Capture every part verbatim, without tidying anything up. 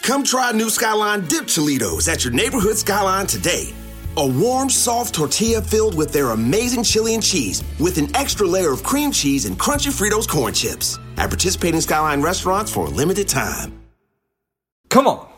Come try new Skyline Dip Cholitos at your neighborhood Skyline today. A warm, soft tortilla filled with their amazing chili and cheese with an extra layer of cream cheese and crunchy Fritos corn chips. At participating Skyline restaurants for a limited time. Come on.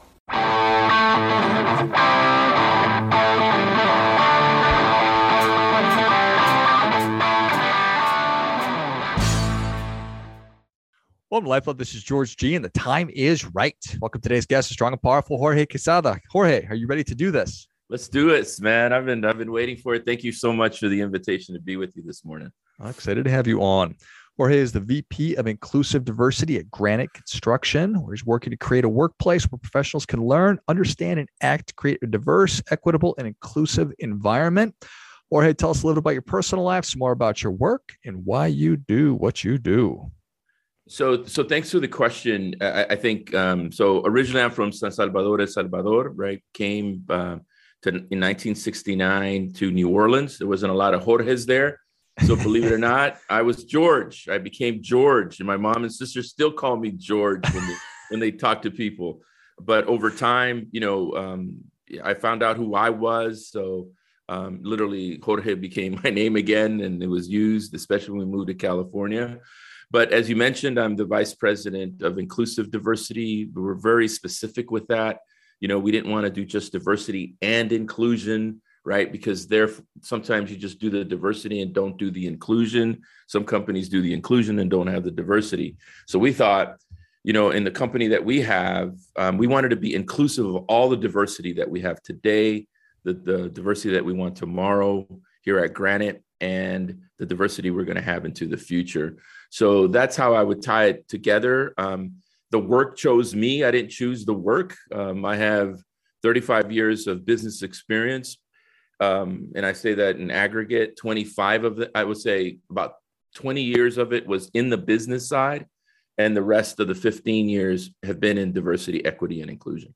Welcome to Life Love. This is George G, and the time is right. Welcome to today's guest, strong and powerful Jorge Quesada. Jorge, are you ready to do this? Let's do it, man. I've been I've been waiting for it. Thank you so much for the invitation to be with you this morning. I'm excited to have you on. Jorge is the V P of Inclusive Diversity at Granite Construction, where he's working to create a workplace where professionals can learn, understand, and act to create a diverse, equitable, and inclusive environment. Jorge, tell us a little bit about your personal life, some more about your work, and why you do what you do. So, so thanks for the question. I, I think, um, so originally I'm from San Salvador, El Salvador, right? Came uh, to, in nineteen sixty-nine to New Orleans. There wasn't a lot of Jorges there. So believe it or not, I was George. I became George, and my mom and sister still call me George when they, when they talk to people. But over time, you know, um, I found out who I was. So um, literally Jorge became my name again, and it was used, especially when we moved to California. But as you mentioned, I'm the vice president of Inclusive Diversity. We were very specific with that. You know, we didn't want to do just diversity and inclusion, right? Because there, sometimes you just do the diversity and don't do the inclusion. Some companies do the inclusion and don't have the diversity. So we thought, you know, in the company that we have, um, we wanted to be inclusive of all the diversity that we have today, the, the diversity that we want tomorrow here at Granite, and the diversity we're going to have into the future. So that's how I would tie it together. Um, the work chose me. I didn't choose the work. Um, I have thirty-five years of business experience. Um, and I say that in aggregate, twenty-five of it, I would say about twenty years of it was in the business side. And the rest of the fifteen years have been in diversity, equity, and inclusion.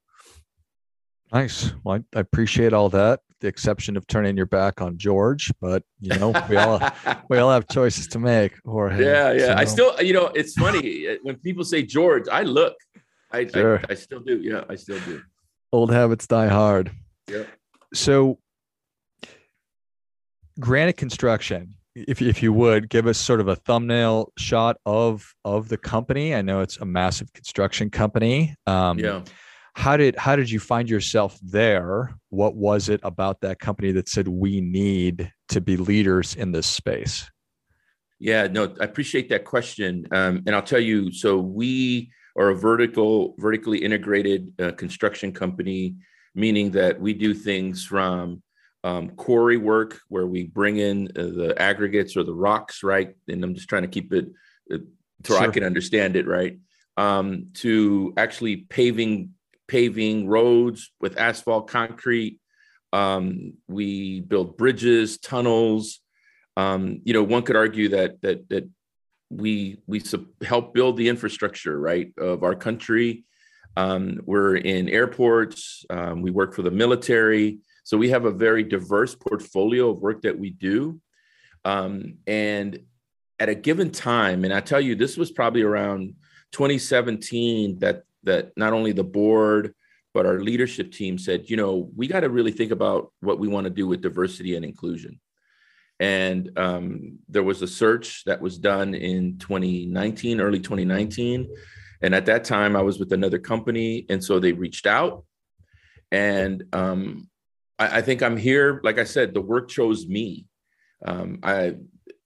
Nice. Well, I, I appreciate all that. The exception of turning your back on George, but you know, we all we all have choices to make. Jorge, yeah, yeah. so. I still, you know, it's funny when people say George, I look. I, sure. I I still do. Yeah, I still do. Old habits die hard. Yeah. So, Granite Construction, if if you would give us sort of a thumbnail shot of of the company. I know it's a massive construction company. Um, yeah. How did how did you find yourself there? What was it about that company that said we need to be leaders in this space? Yeah, no, I appreciate that question. Um, and I'll tell you, so we are a vertical, vertically integrated uh, construction company, meaning that we do things from um, quarry work, where we bring in uh, the aggregates or the rocks, right? And I'm just trying to keep it uh, so sure. I can understand it, right? Um, to actually paving paving roads with asphalt, concrete. Um, we build bridges, tunnels. Um, you know, one could argue that that that we we sub- help build the infrastructure, right, of our country. Um, we're in airports. Um, we work for the military. So we have a very diverse portfolio of work that we do. Um, and at a given time, and I tell you, this was probably around twenty seventeen that that not only the board, but our leadership team said, you know, we got to really think about what we want to do with diversity and inclusion. And um, there was a search that was done in twenty nineteen, early twenty nineteen. And at that time I was with another company. And so they reached out, and um, I, I think I'm here. Like I said, the work chose me. Um, I,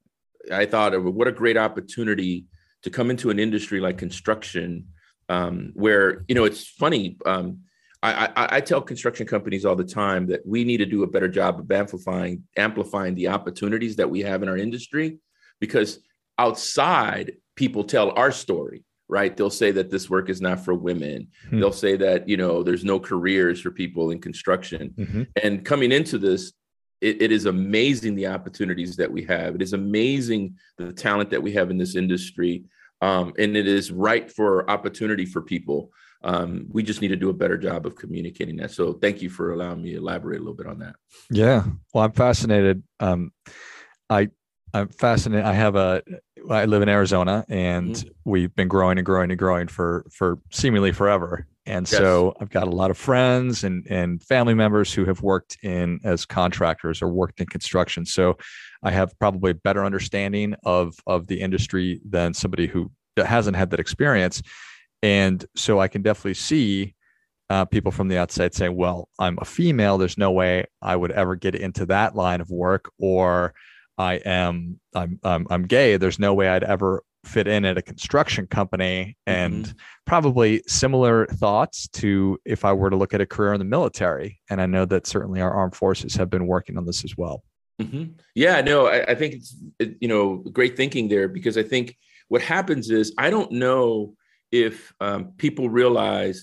I thought, what a great opportunity to come into an industry like construction, Um, where, you know, it's funny. Um, I, I, I tell construction companies all the time that we need to do a better job of amplifying, amplifying the opportunities that we have in our industry, because outside people tell our story, right? They'll say that this work is not for women. Hmm. They'll say that, you know, there's no careers for people in construction. Mm-hmm. And coming into this, it, it is amazing the opportunities that we have. It is amazing the talent that we have in this industry. Um, and it is right for opportunity for people. Um, we just need to do a better job of communicating that. So thank you for allowing me to elaborate a little bit on that. Yeah. Well, I'm fascinated. Um, I, I'm fascinated. I have a, I live in Arizona, and Mhm. we've been growing and growing and growing for, for seemingly forever. And Yes. so I've got a lot of friends and, and family members who have worked in as contractors or worked in construction. So I have probably a better understanding of, of the industry than somebody who hasn't had that experience. And so I can definitely see uh, people from the outside saying, well, I'm a female. There's no way I would ever get into that line of work, or I am, I'm, I'm, I'm gay. There's no way I'd ever fit in at a construction company. And Mhm. probably similar thoughts to if I were to look at a career in the military. And I know that certainly our armed forces have been working on this as well. Mhm. Yeah, no, I, I think it's, it, you know, great thinking there, because I think what happens is, I don't know if um, people realize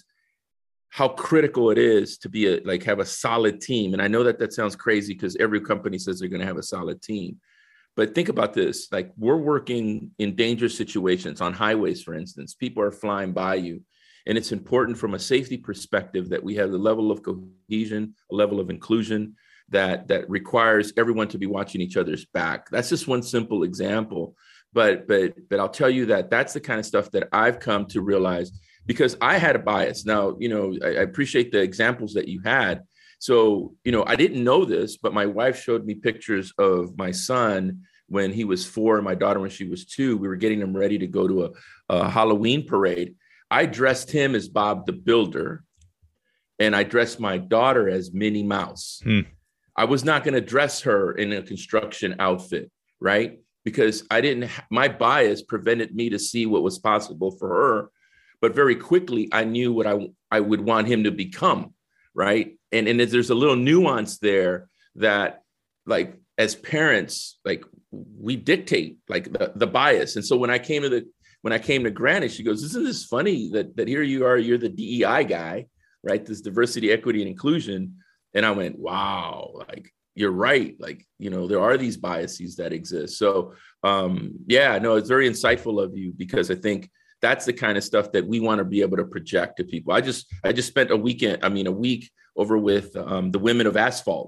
how critical it is to be a, like have a solid team. And I know that that sounds crazy because every company says they're going to have a solid team. But think about this, like we're working in dangerous situations on highways, for instance, people are flying by you. And it's important from a safety perspective that we have the level of cohesion, a level of inclusion that, that requires everyone to be watching each other's back. That's just one simple example. But, but, but I'll tell you that that's the kind of stuff that I've come to realize, because I had a bias. Now, you know, I, I appreciate the examples that you had. So, you know, I didn't know this, but my wife showed me pictures of my son when he was four and my daughter when she was two. We were getting him ready to go to a, a Halloween parade. I dressed him as Bob the Builder, and I dressed my daughter as Minnie Mouse. Hmm. I was not going to dress her in a construction outfit, right? Because I didn't, my bias prevented me to see what was possible for her. But very quickly, I knew what I, I would want him to become, right? And, and there's a little nuance there that, like, as parents, like, we dictate, like, the, the bias. And so when I came to the, when I came to Granite, she goes, isn't this funny that, that here you are, you're the D E I guy, right? This diversity, equity, and inclusion. And I went, wow, like, you're right. Like, you know, there are these biases that exist. So um, yeah, no, it's very insightful of you, because I think that's the kind of stuff that we want to be able to project to people. I just, I just spent a weekend, I mean, a week over with um, the Women of Asphalt.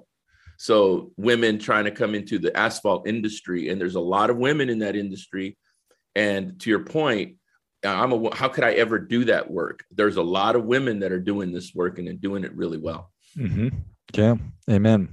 So women trying to come into the asphalt industry, and there's a lot of women in that industry. And to your point, I'm a, how could I ever do that work? There's a lot of women that are doing this work and are doing it really well. Mm-hmm. Yeah. Amen.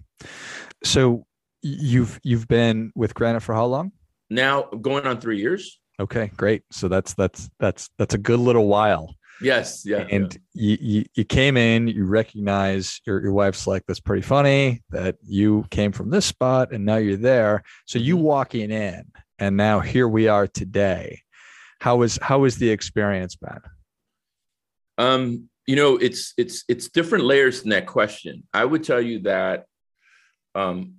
So you've, you've been with Granite for how long? Now going on three years. Okay, great. So that's, that's, that's, that's a good little while. Yes. Yeah. And yeah. You, you, you came in, you recognize your, your wife's like, that's pretty funny that you came from this spot and now you're there. So you walking in, and now here we are today. How is, how is the experience been? Um, you know, it's, it's, it's different layers in that question. I would tell you that, um,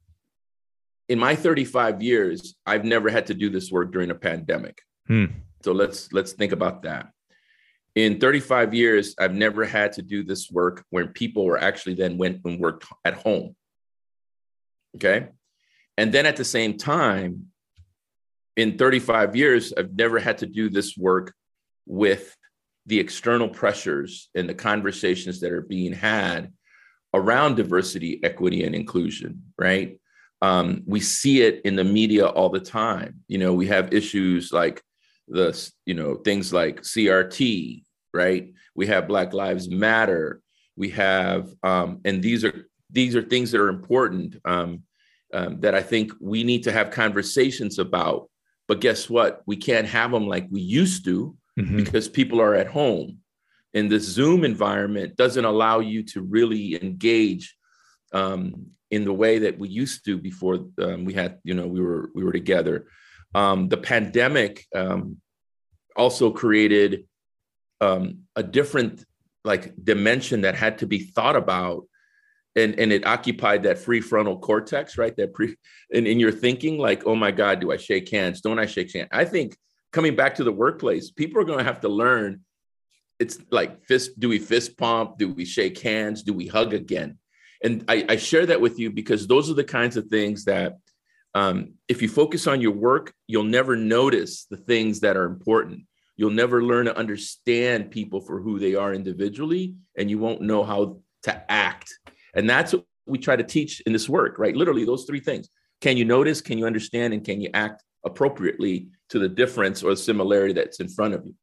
in my thirty-five years, I've never had to do this work during a pandemic. Hmm. So let's, let's think about that. In thirty-five years, I've never had to do this work when people were actually then went and worked at home. Okay. And then at the same time, in thirty-five years, I've never had to do this work with the external pressures and the conversations that are being had around diversity, equity, and inclusion, right? Um, we see it in the media all the time. You know, we have issues like the, you know, things like C R T, right? We have Black Lives Matter. We have, um, and these are, these are things that are important um, um, that I think we need to have conversations about. But guess what? We can't have them like we used to, mm-hmm. because people are at home. And the Zoom environment doesn't allow you to really engage um, in the way that we used to before um, we had, you know, we were we were together. Um, the pandemic um, also created um, a different like dimension that had to be thought about, and and it occupied that prefrontal cortex, right? That pre in, in your thinking, like, oh my God, do I shake hands? Don't I shake hands? I think coming back to the workplace, people are going to have to learn. It's like fist. Do we fist pump? Do we shake hands? Do we hug again? And I, I share that with you because those are the kinds of things that um, if you focus on your work, you'll never notice the things that are important. You'll never learn to understand people for who they are individually, and you won't know how to act. And that's what we try to teach in this work, right? Literally those three things: can you notice, can you understand, and can you act appropriately to the difference or the similarity that's in front of you?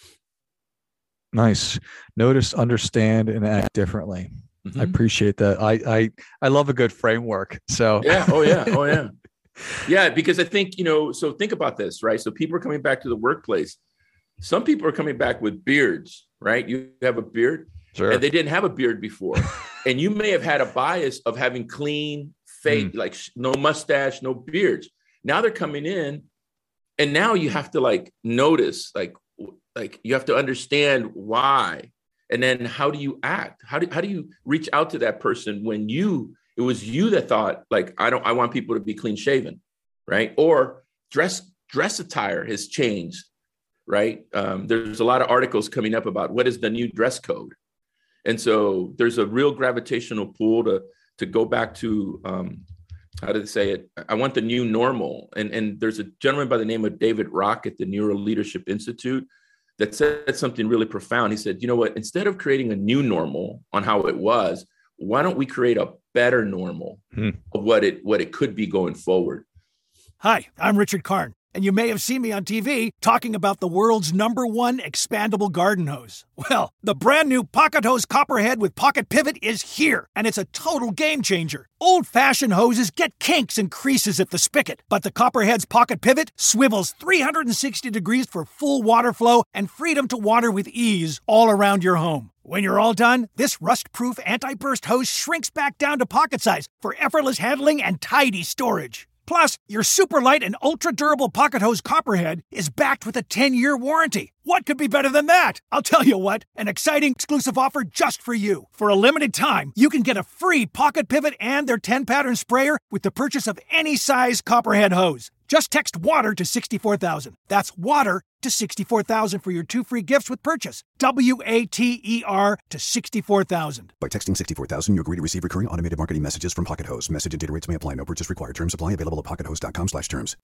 Nice. Notice, understand, and act differently. Mm-hmm. I appreciate that. I, I, I love a good framework. So yeah. Oh yeah. Oh yeah. Yeah. Because I think, you know, so think about this, right? So people are coming back to the workplace. Some people are coming back with beards, right? You have a beard, sure, and they didn't have a beard before. And you may have had a bias of having clean face, mm. like no mustache, no beards. Now they're coming in, and now you have to like notice, like, like you have to understand why. And then how do you act? How do, how do you reach out to that person when you, it was you that thought like, I don't, I want people to be clean shaven, right? Or dress, dress attire has changed, right? Um, there's a lot of articles coming up about what is the new dress code. And so there's a real gravitational pull to, to go back to, um, how did they say it? I want the new normal. And, and there's a gentleman by the name of David Rock at the Neuro Leadership Institute that said something really profound. He said, you know what, instead of creating a new normal on how it was, why don't we create a better normal hmm. of what it, what it could be going forward? Hi, I'm Richard Karn, and you may have seen me on T V talking about the world's number one expandable garden hose. Well, the brand new Pocket Hose Copperhead with Pocket Pivot is here, and it's a total game changer. Old-fashioned hoses get kinks and creases at the spigot, but the Copperhead's Pocket Pivot swivels three hundred sixty degrees for full water flow and freedom to water with ease all around your home. When you're all done, this rust-proof anti-burst hose shrinks back down to pocket size for effortless handling and tidy storage. Plus, your super light and ultra-durable Pocket Hose Copperhead is backed with a ten-year warranty. What could be better than that? I'll tell you what, an exciting exclusive offer just for you. For a limited time, you can get a free Pocket Pivot and their ten-pattern sprayer with the purchase of any size Copperhead hose. Just text WATER to sixty-four thousand. That's WATER to sixty-four thousand for your two free gifts with purchase. W A T E R to sixty-four thousand. By texting sixty-four thousand, you agree to receive recurring automated marketing messages from Pocket Hose. Message and data rates may apply. No purchase required. Terms apply. Available at pockethose.com slash terms.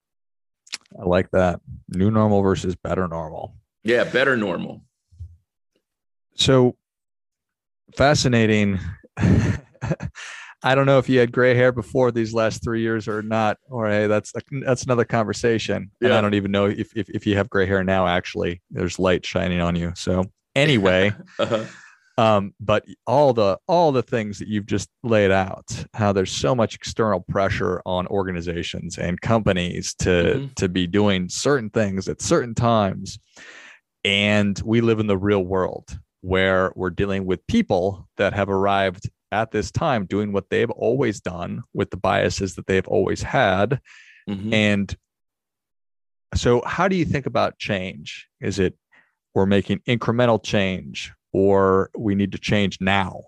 I like that. New normal versus better normal. Yeah, better normal. So fascinating. I don't know if you had gray hair before these last three years or not, or hey, that's that's another conversation. Yeah. And I don't even know if, if if you have gray hair now. Actually, there's light shining on you. So anyway, uh-huh. um, but all the all the things that you've just laid out, how there's so much external pressure on organizations and companies to mm-hmm. to be doing certain things at certain times, and we live in the real world where we're dealing with people that have arrived at this time doing what they've always done with the biases that they've always had. Mm-hmm. And so how do you think about change? Is it we're making incremental change or we need to change now?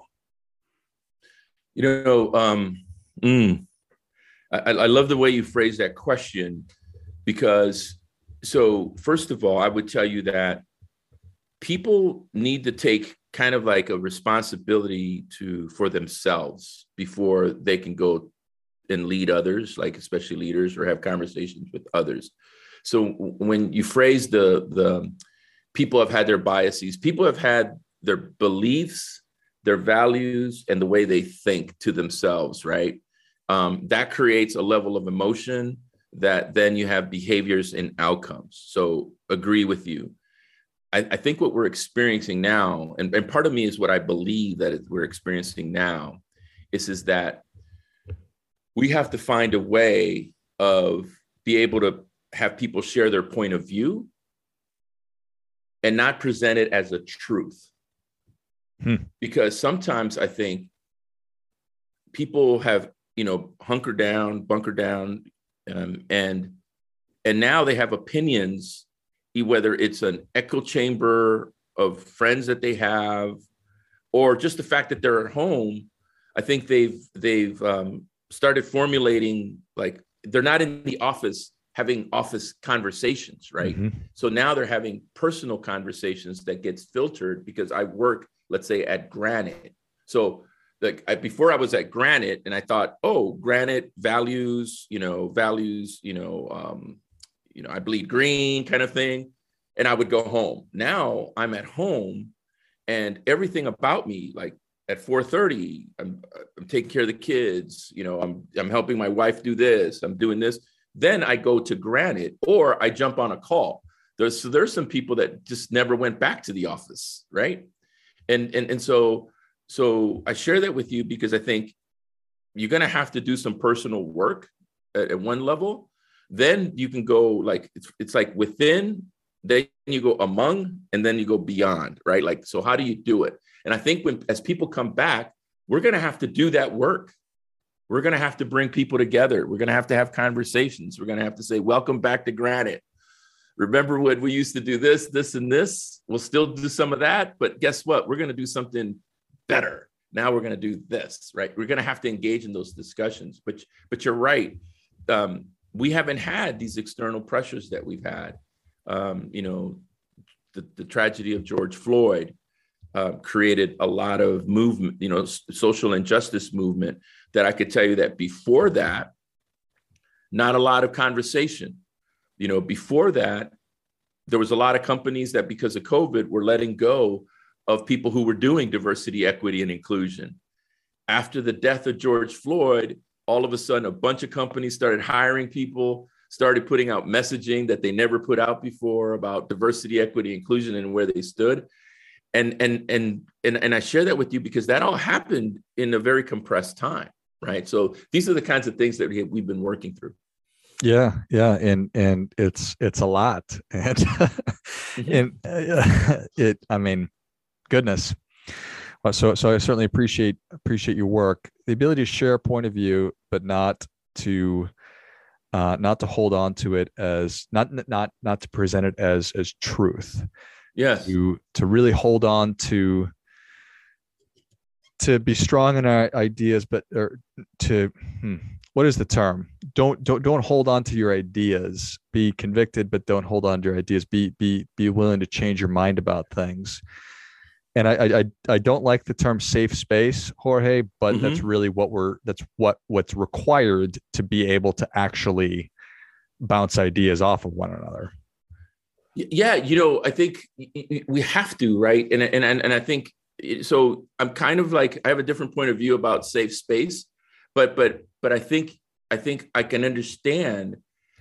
You know, um, mm, I, I love the way you phrase that question because, so first of all, I would tell you that people need to take kind of like a responsibility to for themselves before they can go and lead others, like especially leaders, or have conversations with others. So when you phrase the the people have had their biases, people have had their beliefs, their values, and the way they think to themselves, right? Um, that creates a level of emotion that then you have behaviors and outcomes. So agree with you. I think what we're experiencing now, and, and part of me is what I believe that we're experiencing now, is, is that we have to find a way of be able to have people share their point of view and not present it as a truth. Hmm. Because sometimes I think people have, you know, hunkered down, bunkered down, um, and and now they have opinions, whether it's an echo chamber of friends that they have, or just the fact that they're at home. I think they've they've um, started formulating, like they're not in the office having office conversations, right? Mm-hmm. So now they're having personal conversations that gets filtered because I work, let's say, at Granite. So like I, before I was at Granite, and I thought, oh, Granite values, you know, values, you know, um, you know, I bleed green kind of thing. And I would go home. Now I'm at home and everything about me, like at four thirty, I'm, I'm taking care of the kids. You know, I'm, I'm helping my wife do this. I'm doing this. Then I go to Granite, or I jump on a call. There's, so there's some people that just never went back to the office. Right. And, and, and so, so I share that with you because I think you're going to have to do some personal work at, at one level. Then you can go like, it's, it's like within, then you go among, and then you go beyond, right? Like, so how do you do it? And I think when, as people come back, we're going to have to do that work. We're going to have to bring people together. We're going to have to have conversations. We're going to have to say, welcome back to Granite. Remember when we used to do this, this, and this? We'll still do some of that, but guess what? We're going to do something better. Now we're going to do this, right? We're going to have to engage in those discussions, but, but you're right. Um, we haven't had these external pressures that we've had. Um, you know, the, the tragedy of George Floyd uh, created a lot of movement, you know, s- social injustice movement that I could tell you that before that, not a lot of conversation. You know, before that, there was a lot of companies that because of COVID were letting go of people who were doing diversity, equity, and inclusion. After the death of George Floyd, all of a sudden, a bunch of companies started hiring people, started putting out messaging that they never put out before about diversity, equity, inclusion, and where they stood. And, and, and, and, and I share that with you because that all happened in a very compressed time, right? So these are the kinds of things that we have, we've been working through. Yeah. Yeah. And, and it's, it's a lot. And, mm-hmm. and uh, it, I mean, goodness. So, so I certainly appreciate, appreciate your work, the ability to share a point of view, but not to, Uh, not to hold on to it as not not not to present it as as truth. Yes. To to really hold on to to be strong in our ideas, but or to hmm, what is the term? Don't don't don't hold on to your ideas. Be convicted, but don't hold on to your ideas. Be be be willing to change your mind about things. And I I I don't like the term safe space, Jorge, but mm-hmm. that's really what we're that's what what's required to be able to actually bounce ideas off of one another. Yeah, you know, I think we have to, right? And and and I think so. I'm kind of like I have a different point of view about safe space, but but but I think I think I can understand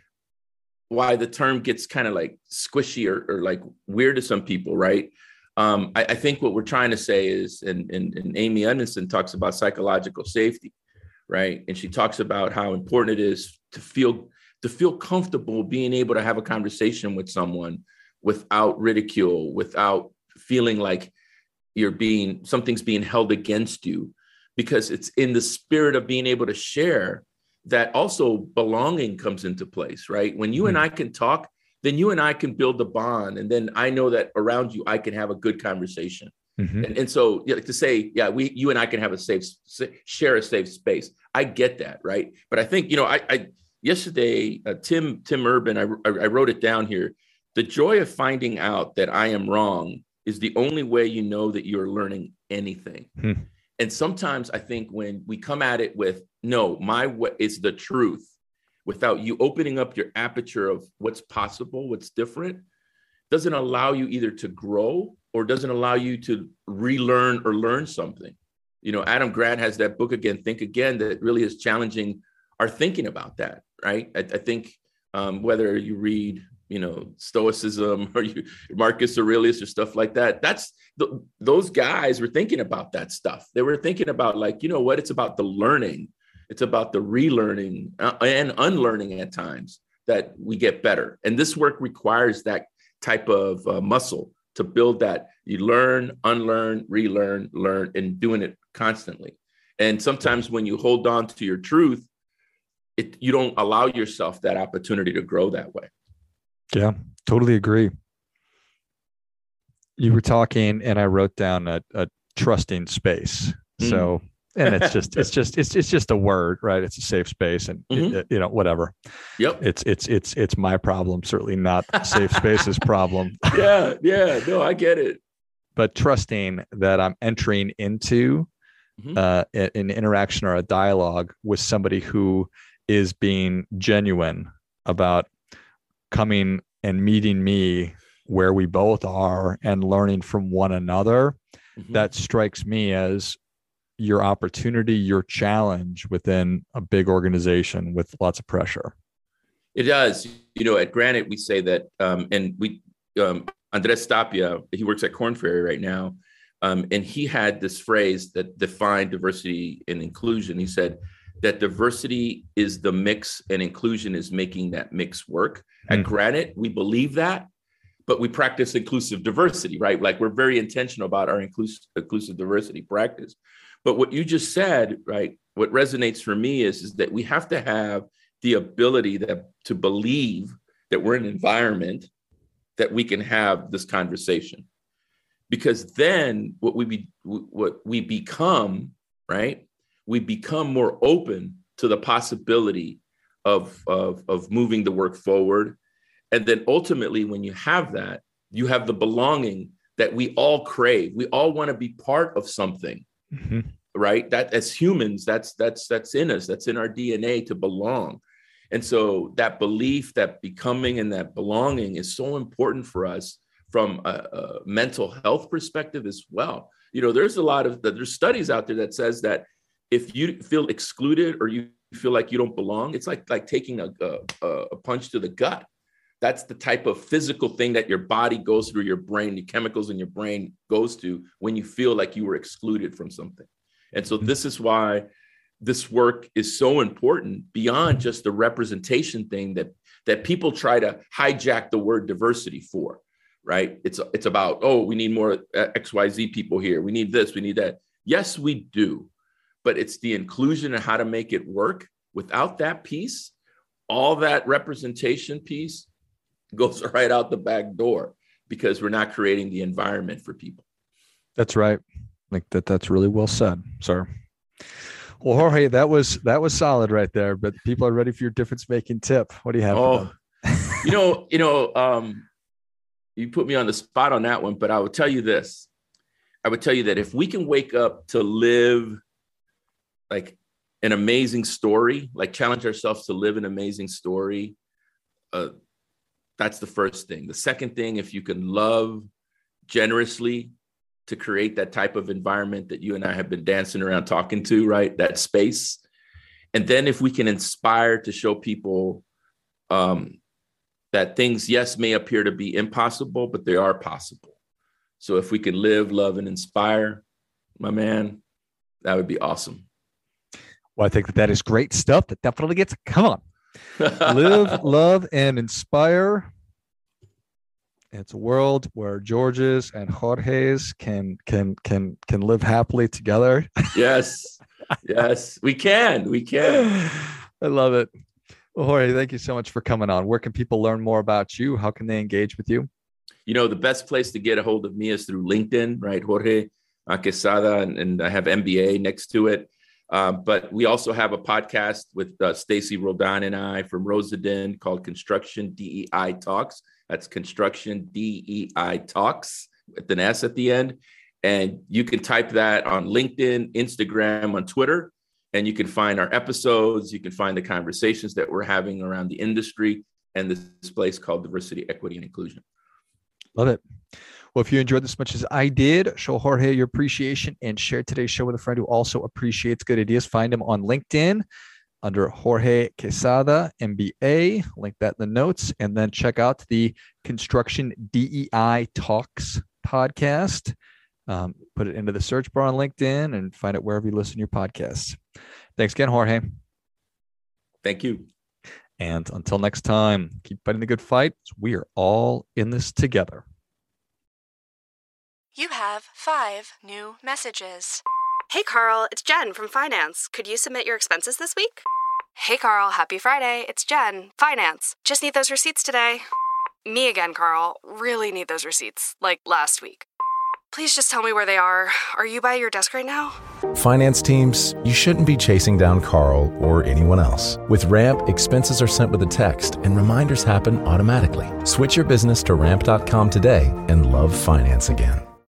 why the term gets kind of like squishy or, or like weird to some people, right? Um, I, I think what we're trying to say is, and, and, and Amy Edmondson talks about psychological safety, right? And she talks about how important it is to feel to feel comfortable being able to have a conversation with someone without ridicule, without feeling like you're being something's being held against you, because it's in the spirit of being able to share that also belonging comes into place, right? When you mm-hmm. and I can talk, then you and I can build the bond. And then I know that around you, I can have a good conversation. Mm-hmm. And, and so yeah, to say, yeah, we, you and I can have a safe, share a safe space. I get that. Right. But I think, you know, I, I yesterday, uh, Tim, Tim Urban, I, I wrote it down here. The joy of finding out that I am wrong is the only way you know that you're learning anything. Hmm. And sometimes I think when we come at it with, no, my way is the truth, without you opening up your aperture of what's possible, what's different, doesn't allow you either to grow or doesn't allow you to relearn or learn something. You know, Adam Grant has that book again, Think Again, that really is challenging our thinking about that, right? I, I think um, whether you read, you know, Stoicism or you, Marcus Aurelius or stuff like that, that's the, those guys were thinking about that stuff. They were thinking about like, you know what, it's about the learning. It's about the relearning and unlearning at times that we get better. And this work requires that type of uh, muscle to build that. You learn, unlearn, relearn, learn, and doing it constantly. And sometimes when you hold on to your truth, it, you don't allow yourself that opportunity to grow that way. Yeah, totally agree. You were talking and I wrote down a, a trusting space. Mm. So and it's just, it's just, it's it's just a word, right? It's a safe space, and mm-hmm. it, you know, whatever. Yep. It's it's it's it's my problem, certainly not safe space's problem. Yeah, yeah, no, I get it. But trusting that I'm entering into mm-hmm. uh, an interaction or a dialogue with somebody who is being genuine about coming and meeting me where we both are and learning from one another. Mm-hmm. That strikes me as your opportunity, your challenge within a big organization with lots of pressure. It does. You know, at Granite, we say that, um, and we, um, Andres Tapia, he works at Korn Ferry right now. Um, and he had this phrase that defined diversity and inclusion. He said that diversity is the mix and inclusion is making that mix work. Mm. At Granite, we believe that, but we practice inclusive diversity, right? Like we're very intentional about our inclusive, inclusive diversity practice. But what you just said, right, what resonates for me is, is that we have to have the ability that, to believe that we're in an environment that we can have this conversation. Because then what we be, what we become, right? We become more open to the possibility of, of, of moving the work forward. And then ultimately, when you have that, you have the belonging that we all crave. We all want to be part of something, mm-hmm. right? That as humans, that's that's that's in us. That's in our D N A to belong. And so that belief, that becoming and that belonging is so important for us from a, a mental health perspective as well. You know, there's a lot of, there's studies out there that says that if you feel excluded or you feel like you don't belong, it's like, like taking a, a, a punch to the gut. That's the type of physical thing that your body goes through, your brain, the chemicals in your brain goes to when you feel like you were excluded from something. And so this is why this work is so important beyond just the representation thing that, that people try to hijack the word diversity for. Right? It's it's about, oh, we need more X Y Z people here. We need this, we need that. Yes, we do. But it's the inclusion and how to make it work. Without that piece, all that representation piece goes right out the back door because we're not creating the environment for people. That's right. Like that, that's really well said, sir. Well, Jorge, that was that was solid right there. But people are ready for your difference making tip. What do you have oh, for them? you know, you know, um, you put me on the spot on that one, but I would tell you this. I would tell you that if we can wake up to live like an amazing story, like challenge ourselves to live an amazing story, uh, that's the first thing. The second thing, if you can love generously to create that type of environment that you and I have been dancing around talking to, right? That space. And then if we can inspire to show people, um, that things, yes, may appear to be impossible, but they are possible. So if we can live, love, and inspire, my man, that would be awesome. Well, I think that that is great stuff. That definitely gets, come on. Live, love, and inspire. It's a world where Georges and Jorges can can can can live happily together. Yes, yes, we can. We can. I love it. Well, Jorge, thank you so much for coming on. Where can people learn more about you? How can they engage with you? You know, the best place to get a hold of me is through LinkedIn, right? Jorge Quesada, and, and I have M B A next to it. Uh, but we also have a podcast with uh, Stacy Roldan and I from Rosedin called Construction D E I Talks. That's Construction D E I Talks with an S at the end. And you can type that on LinkedIn, Instagram, on Twitter. And you can find our episodes. You can find the conversations that we're having around the industry and this place called Diversity, Equity, and Inclusion. Love it. Well, if you enjoyed this as much as I did, show Jorge your appreciation and share today's show with a friend who also appreciates good ideas. Find him on LinkedIn under Jorge Quesada, M B A. Link that in the notes. And then check out the Construction D E I Talks podcast. Um, put it into the search bar on LinkedIn and find it wherever you listen to your podcasts. Thanks again, Jorge. Thank you. And until next time, keep fighting the good fight. We are all in this together. You have five new messages. Hey, Carl, it's Jen from Finance. Could you submit your expenses this week? Hey, Carl, happy Friday. It's Jen, Finance. Just need those receipts today. Me again, Carl. Really need those receipts, like last week. Please just tell me where they are. Are you by your desk right now? Finance teams, you shouldn't be chasing down Carl or anyone else. With Ramp, expenses are sent with a text and reminders happen automatically. Switch your business to ramp dot com today and love finance again.